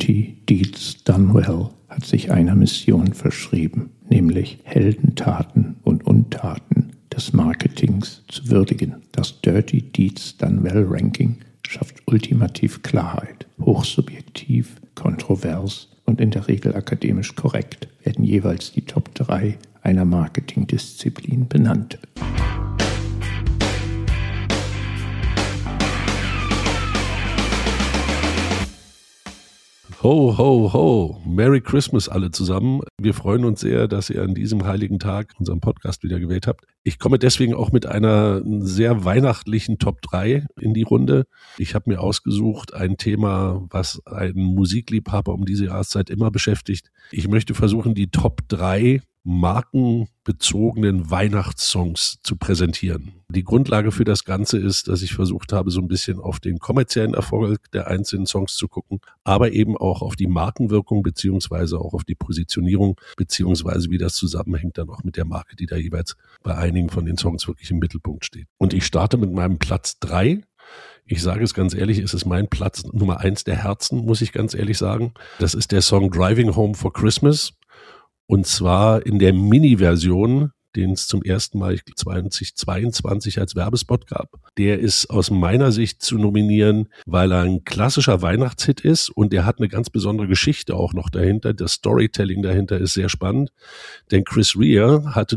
Dirty Deeds Done Well hat sich einer Mission verschrieben, nämlich Heldentaten und Untaten des Marketings zu würdigen. Das Dirty Deeds Done Well Ranking schafft ultimativ Klarheit. Hochsubjektiv, kontrovers und in der Regel akademisch korrekt werden jeweils die Top 3 einer Marketingdisziplin benannt. Ho, ho, ho. Merry Christmas alle zusammen. Wir freuen uns sehr, dass ihr an diesem heiligen Tag unseren Podcast wieder gewählt habt. Ich komme deswegen auch mit einer sehr weihnachtlichen Top 3 in die Runde. Ich habe mir ausgesucht ein Thema, was einen Musikliebhaber um diese Jahreszeit immer beschäftigt. Ich möchte versuchen, die Top 3 markenbezogenen Weihnachtssongs zu präsentieren. Die Grundlage für das Ganze ist, dass ich versucht habe, so ein bisschen auf den kommerziellen Erfolg der einzelnen Songs zu gucken, aber eben auch auf die Markenwirkung beziehungsweise auch auf die Positionierung beziehungsweise wie das zusammenhängt dann auch mit der Marke, die da jeweils bei einigen von den Songs wirklich im Mittelpunkt steht. Und ich starte mit meinem Platz 3. Ich sage es ganz ehrlich, es ist mein Platz Nummer 1 der Herzen, muss ich ganz ehrlich sagen. Das ist der Song Driving Home for Christmas. Und zwar in der Mini-Version, den es zum ersten Mal 2022 als Werbespot gab. Der ist aus meiner Sicht zu nominieren, weil er ein klassischer Weihnachtshit ist und der hat eine ganz besondere Geschichte auch noch dahinter. Das Storytelling dahinter ist sehr spannend, denn Chris Rea hatte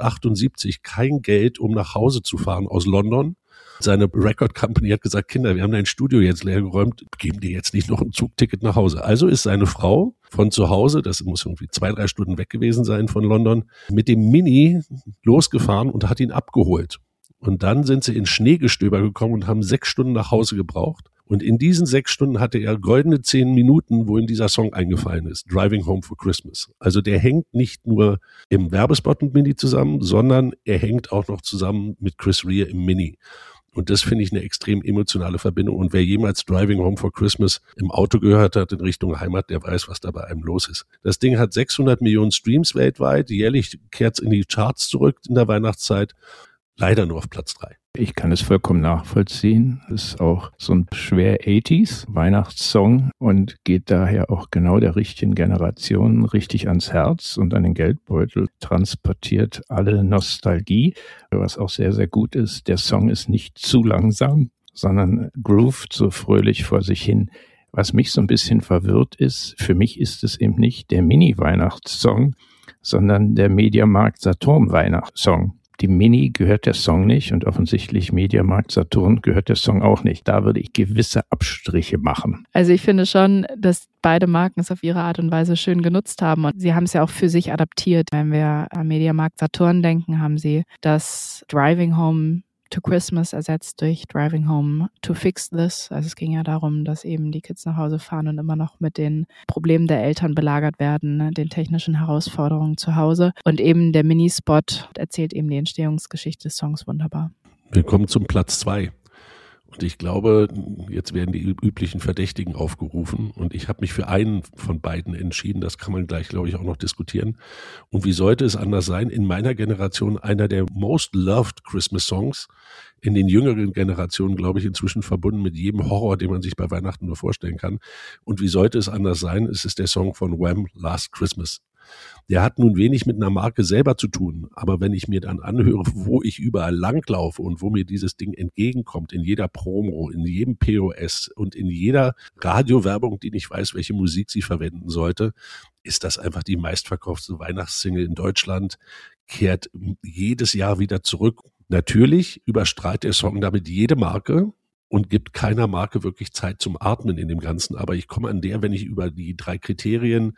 1978 kein Geld, um nach Hause zu fahren aus London. Seine Record Company hat gesagt, Kinder, wir haben dein Studio jetzt leergeräumt, geben dir jetzt nicht noch ein Zugticket nach Hause. Also ist seine Frau von zu Hause, das muss irgendwie 2-3 Stunden weg gewesen sein von London, mit dem Mini losgefahren und hat ihn abgeholt. Und dann sind sie ins Schneegestöber gekommen und haben 6 Stunden nach Hause gebraucht. Und in diesen 6 Stunden hatte er goldene 10 Minuten, wo ihm dieser Song eingefallen ist, Driving Home for Christmas. Also der hängt nicht nur im Werbespot mit Mini zusammen, sondern er hängt auch noch zusammen mit Chris Rea im Mini. Und das finde ich eine extrem emotionale Verbindung. Und wer jemals Driving Home for Christmas im Auto gehört hat in Richtung Heimat, der weiß, was da bei einem los ist. Das Ding hat 600 Millionen Streams weltweit. Jährlich kehrt es in die Charts zurück in der Weihnachtszeit. Leider nur auf Platz 3. Ich kann es vollkommen nachvollziehen. Es ist auch so ein schwer 80s Weihnachtssong und geht daher auch genau der richtigen Generation richtig ans Herz und an den Geldbeutel, transportiert alle Nostalgie. Was auch sehr, sehr gut ist, der Song ist nicht zu langsam, sondern groovt so fröhlich vor sich hin. Was mich so ein bisschen verwirrt ist, für mich ist es eben nicht der Mini-Weihnachtssong, sondern der Mediamarkt Saturn Weihnachtssong. Die Mini gehört der Song nicht und offensichtlich Mediamarkt Saturn gehört der Song auch nicht. Da würde ich gewisse Abstriche machen. Also ich finde schon, dass beide Marken es auf ihre Art und Weise schön genutzt haben und sie haben es ja auch für sich adaptiert. Wenn wir an Mediamarkt Saturn denken, haben sie das Driving Home to Christmas ersetzt durch Driving Home to Fix This. Also es ging ja darum, dass eben die Kids nach Hause fahren und immer noch mit den Problemen der Eltern belagert werden, ne, den technischen Herausforderungen zu Hause. Und eben der Minispot erzählt eben die Entstehungsgeschichte des Songs wunderbar. Wir kommen zum Platz 2. Und ich glaube, jetzt werden die üblichen Verdächtigen aufgerufen und ich habe mich für einen von beiden entschieden. Das kann man gleich, glaube ich, auch noch diskutieren. Und wie sollte es anders sein? In meiner Generation einer der most loved Christmas Songs. In den jüngeren Generationen, glaube ich, inzwischen verbunden mit jedem Horror, den man sich bei Weihnachten nur vorstellen kann. Und wie sollte es anders sein? Es ist der Song von Wham! Last Christmas. Der hat nun wenig mit einer Marke selber zu tun, aber wenn ich mir dann anhöre, wo ich überall langlaufe und wo mir dieses Ding entgegenkommt, in jeder Promo, in jedem POS und in jeder Radiowerbung, die nicht weiß, welche Musik sie verwenden sollte, ist das einfach die meistverkaufte Weihnachtssingle in Deutschland, kehrt jedes Jahr wieder zurück. Natürlich überstrahlt der Song damit jede Marke und gibt keiner Marke wirklich Zeit zum Atmen in dem Ganzen, aber ich komme an der, wenn ich über die 3 Kriterien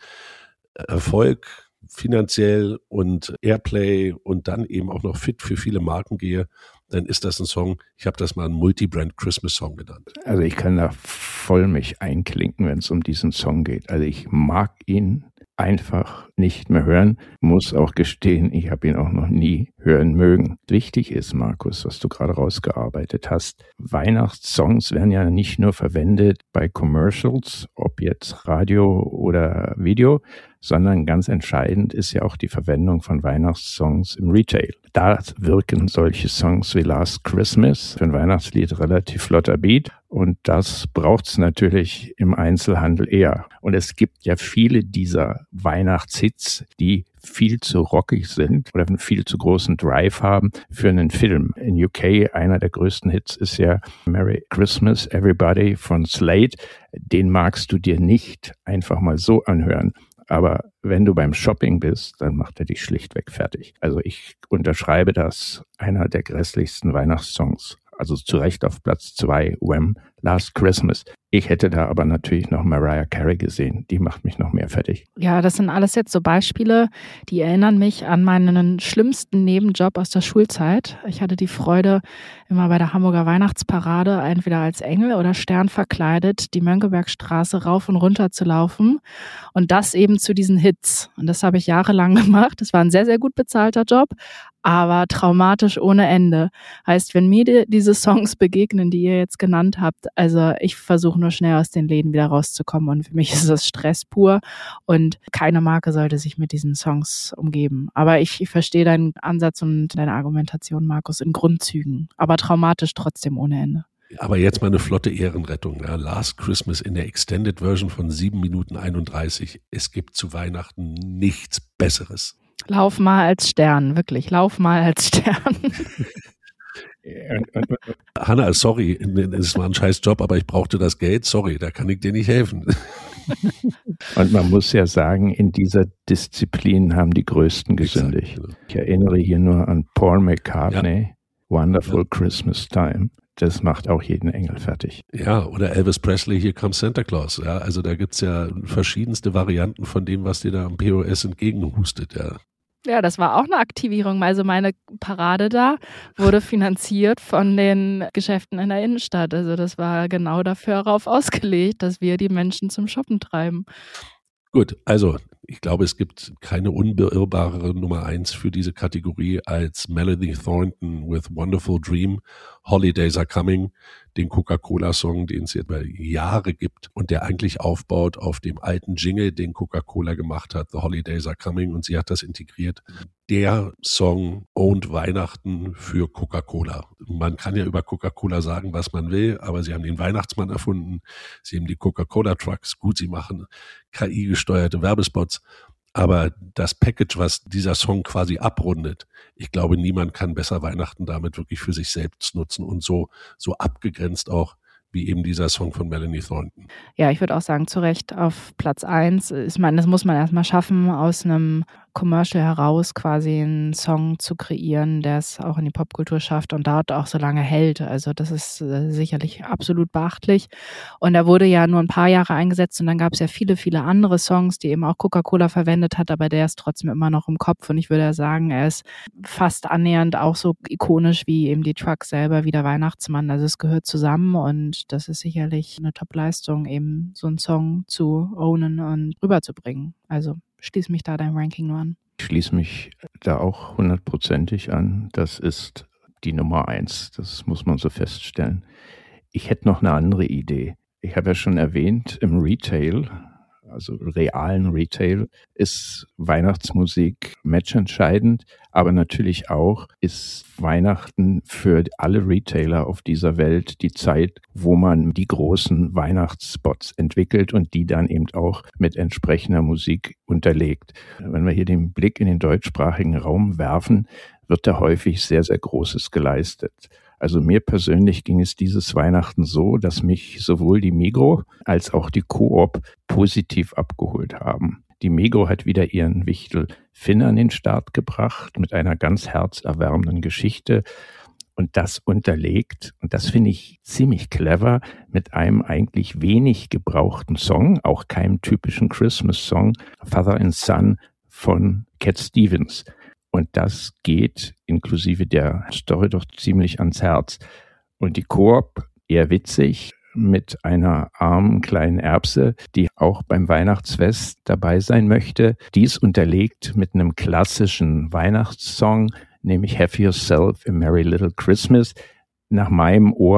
Erfolg, finanziell und Airplay und dann eben auch noch fit für viele Marken gehe, dann ist das ein Song, ich habe das mal einen Multi-Brand Christmas Song genannt. Also ich kann da voll mich einklinken, wenn es um diesen Song geht. Also ich mag ihn einfach nicht mehr hören, muss auch gestehen, ich habe ihn auch noch nie hören mögen. Wichtig ist, Markus, was du gerade rausgearbeitet hast, Weihnachtssongs werden ja nicht nur verwendet bei Commercials, ob jetzt Radio oder Video, sondern ganz entscheidend ist ja auch die Verwendung von Weihnachtssongs im Retail. Da wirken solche Songs wie Last Christmas, für ein Weihnachtslied relativ flotter Beat, und das braucht's natürlich im Einzelhandel eher. Und es gibt ja viele dieser Weihnachtshits, die viel zu rockig sind oder einen viel zu großen Drive haben für einen Film. In UK einer der größten Hits ist ja Merry Christmas Everybody von Slade. Den magst du dir nicht einfach mal so anhören. Aber wenn du beim Shopping bist, dann macht er dich schlichtweg fertig. Also ich unterschreibe das, einer der grässlichsten Weihnachtssongs. Also zu Recht auf Platz 2, Wham, Last Christmas. Ich hätte da aber natürlich noch Mariah Carey gesehen. Die macht mich noch mehr fertig. Ja, das sind alles jetzt so Beispiele, die erinnern mich an meinen schlimmsten Nebenjob aus der Schulzeit. Ich hatte die Freude, immer bei der Hamburger Weihnachtsparade entweder als Engel oder Stern verkleidet die Mönckebergstraße rauf und runter zu laufen und das eben zu diesen Hits. Und das habe ich jahrelang gemacht. Das war ein sehr, sehr gut bezahlter Job, aber traumatisch ohne Ende. Heißt, wenn mir diese Songs begegnen, die ihr jetzt genannt habt, also ich versuche nur schnell aus den Läden wieder rauszukommen und für mich ist das Stress pur und keine Marke sollte sich mit diesen Songs umgeben. Aber ich verstehe deinen Ansatz und deine Argumentation, Markus, in Grundzügen, aber traumatisch trotzdem ohne Ende. Aber jetzt mal eine flotte Ehrenrettung. Ja, Last Christmas in der Extended Version von 7 Minuten 31. Es gibt zu Weihnachten nichts Besseres. Lauf mal als Stern, wirklich, lauf mal als Stern. Hanna, sorry, es war ein scheiß Job, aber ich brauchte das Geld. Sorry, da kann ich dir nicht helfen. Und man muss ja sagen, in dieser Disziplin haben die Größten gesündigt. Exakt, genau. Ich erinnere hier nur an Paul McCartney, ja. Wonderful Christmas Time. Das macht auch jeden Engel fertig. Ja, oder Elvis Presley, Here Comes Santa Claus. Ja, also da gibt's ja verschiedenste Varianten von dem, was dir da am POS entgegenhustet. Ja. Ja, das war auch eine Aktivierung. Also meine Parade da wurde finanziert von den Geschäften in der Innenstadt. Also das war genau darauf ausgelegt, dass wir die Menschen zum Shoppen treiben. Gut, also ich glaube, es gibt keine unbeirrbare Nummer 1 für diese Kategorie als Melanie Thornton with Wonderful Dream, Holidays Are Coming, den Coca-Cola-Song, den es jetzt über Jahre gibt und der eigentlich aufbaut auf dem alten Jingle, den Coca-Cola gemacht hat, The Holidays Are Coming, und sie hat das integriert. Der Song owned Weihnachten für Coca-Cola. Man kann ja über Coca-Cola sagen, was man will, aber sie haben den Weihnachtsmann erfunden, sie haben die Coca-Cola-Trucks, gut, sie machen KI-gesteuerte Werbespots, aber das Package, was dieser Song quasi abrundet, ich glaube, niemand kann besser Weihnachten damit wirklich für sich selbst nutzen und so abgegrenzt auch wie eben dieser Song von Melanie Thornton. Ja, ich würde auch sagen, zu Recht auf Platz 1. Ich meine, das muss man erstmal schaffen, aus einem Commercial heraus quasi einen Song zu kreieren, der es auch in die Popkultur schafft und dort auch so lange hält. Also das ist sicherlich absolut beachtlich. Und er wurde ja nur ein paar Jahre eingesetzt und dann gab es ja viele, viele andere Songs, die eben auch Coca-Cola verwendet hat, aber der ist trotzdem immer noch im Kopf und ich würde ja sagen, er ist fast annähernd auch so ikonisch wie eben die Trucks selber, wie der Weihnachtsmann. Also es gehört zusammen und das ist sicherlich eine Top-Leistung, eben so einen Song zu ownen und rüberzubringen. Also schließe mich da deinem Ranking nur an. Ich schließe mich da auch 100%ig an. Das ist die Nummer 1. Das muss man so feststellen. Ich hätte noch eine andere Idee. Ich habe ja schon erwähnt, im Retail, also realen Retail, ist Weihnachtsmusik matchentscheidend, aber natürlich auch ist Weihnachten für alle Retailer auf dieser Welt die Zeit, wo man die großen Weihnachtsspots entwickelt und die dann eben auch mit entsprechender Musik unterlegt. Wenn wir hier den Blick in den deutschsprachigen Raum werfen, wird da häufig sehr, sehr Großes geleistet. Also mir persönlich ging es dieses Weihnachten so, dass mich sowohl die Migros als auch die Coop positiv abgeholt haben. Die Migros hat wieder ihren Wichtel Finn an den Start gebracht mit einer ganz herzerwärmenden Geschichte und das unterlegt, und das finde ich ziemlich clever, mit einem eigentlich wenig gebrauchten Song, auch keinem typischen Christmas-Song, Father and Son von Cat Stevens. Und das geht inklusive der Story doch ziemlich ans Herz. Und die Coop, eher witzig, mit einer armen kleinen Erbse, die auch beim Weihnachtsfest dabei sein möchte. Dies unterlegt mit einem klassischen Weihnachtssong, nämlich Have Yourself a Merry Little Christmas. Nach meinem Ohr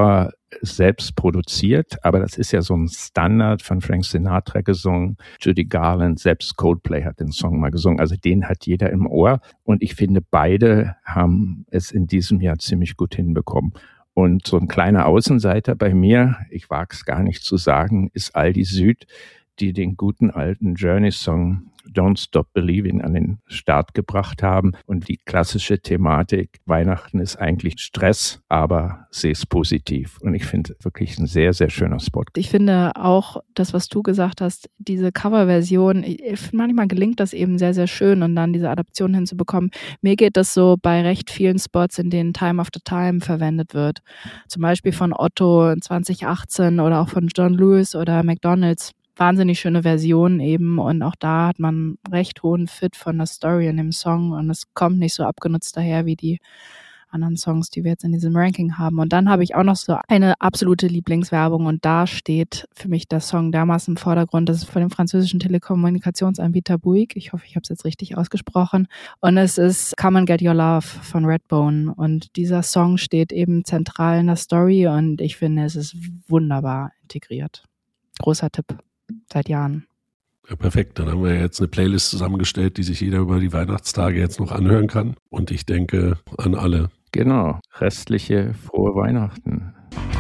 selbst produziert, aber das ist ja so ein Standard von Frank Sinatra gesungen. Judy Garland, selbst Coldplay hat den Song mal gesungen. Also den hat jeder im Ohr. Und ich finde, beide haben es in diesem Jahr ziemlich gut hinbekommen. Und so ein kleiner Außenseiter bei mir, ich wage es gar nicht zu sagen, ist Aldi Süd, die den guten alten Journey-Song Don't Stop Believing an den Start gebracht haben. Und die klassische Thematik, Weihnachten ist eigentlich Stress, aber sehe es positiv. Und ich finde wirklich ein sehr, sehr schöner Spot. Ich finde auch das, was du gesagt hast, diese Coverversion, manchmal gelingt das eben sehr, sehr schön und dann diese Adaption hinzubekommen. Mir geht das so bei recht vielen Spots, in denen Time After Time verwendet wird. Zum Beispiel von Otto 2018 oder auch von John Lewis oder McDonald's. Wahnsinnig schöne Version eben und auch da hat man recht hohen Fit von der Story in dem Song und es kommt nicht so abgenutzt daher wie die anderen Songs, die wir jetzt in diesem Ranking haben. Und dann habe ich auch noch so eine absolute Lieblingswerbung und da steht für mich der Song dermaßen im Vordergrund. Das ist von dem französischen Telekommunikationsanbieter Bouygues. Ich hoffe, ich habe es jetzt richtig ausgesprochen. Und es ist Come and Get Your Love von Redbone und dieser Song steht eben zentral in der Story und ich finde, es ist wunderbar integriert. Großer Tipp. Seit Jahren. Ja, perfekt. Dann haben wir jetzt eine Playlist zusammengestellt, die sich jeder über die Weihnachtstage jetzt noch anhören kann. Und ich denke an alle. Genau. Restliche frohe Weihnachten.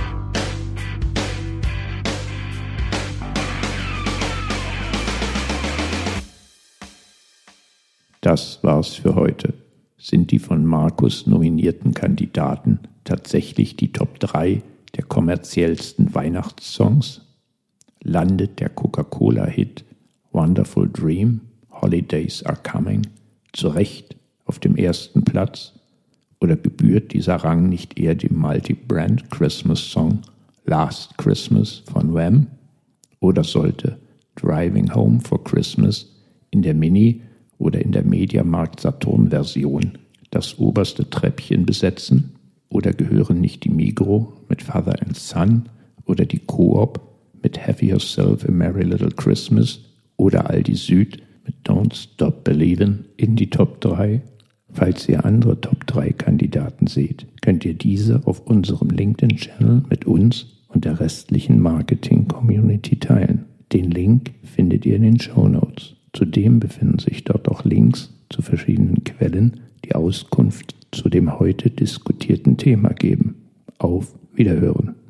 Das war's für heute. Sind die von Markus nominierten Kandidaten tatsächlich die Top 3 der kommerziellsten Weihnachtssongs? Landet der Coca-Cola-Hit Wonderful Dream, Holidays Are Coming zu Recht auf dem ersten Platz? Oder gebührt dieser Rang nicht eher dem Multi-Brand Christmas-Song Last Christmas von Wham? Oder sollte Driving Home for Christmas in der Mini- oder in der Mediamarkt-Saturn-Version das oberste Treppchen besetzen? Oder gehören nicht die Migros mit Father and Son oder die Coop mit Have Yourself a Merry Little Christmas oder Aldi Süd mit Don't Stop Believin' in die Top 3? Falls ihr andere Top 3 Kandidaten seht, könnt ihr diese auf unserem LinkedIn-Channel mit uns und der restlichen Marketing-Community teilen. Den Link findet ihr in den Shownotes. Zudem befinden sich dort auch Links zu verschiedenen Quellen, die Auskunft zu dem heute diskutierten Thema geben. Auf Wiederhören!